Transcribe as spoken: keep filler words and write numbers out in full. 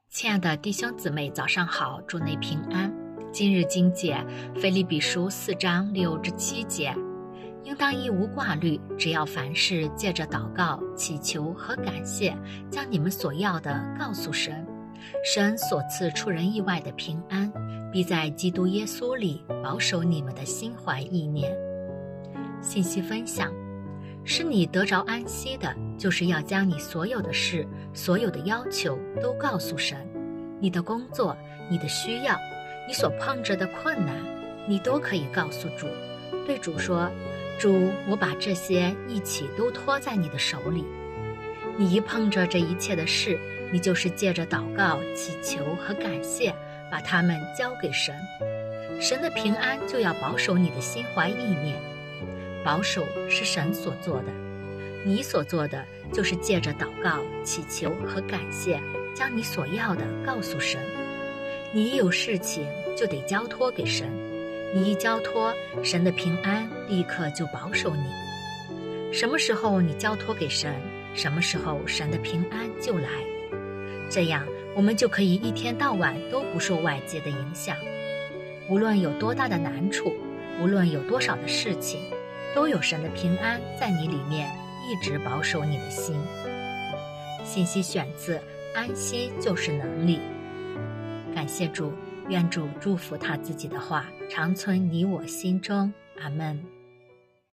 亲爱的弟兄姊妹，早上好，主内平安。今日经节腓立比书四章六至七节，应当一无挂虑，只要凡事借着祷告、祈求和感谢，将你们所要的告诉神。神所赐出人意外的平安，必在基督耶稣里保守你们的心怀意念。信息分享：使你得着安息的，就是要将你所有的事、所有的要求都告诉神。你的工作、你的需要、你所碰着的困难，你都可以告诉主。对主说：主，我把这些一起都托在你的手里。你一碰着这一切的事，你就是借着祷告、祈求和感谢，把它们交给神。神的平安就要保守你的心怀意念。保守是神所做的，你所做的就是借着祷告、祈求和感谢，将你所要的告诉神。你一有事情就得交托给神，你一交托，神的平安立刻就保守你。什么时候你交托给神，什么时候神的平安就来。这样我们就可以一天到晚都不受外界的影响。无论有多大的难处，无论有多少的事情，都有神的平安在你里面一直保守你的心。信息选自安息就是能力。感谢主，愿主祝福他自己的话常存你我心中。阿们。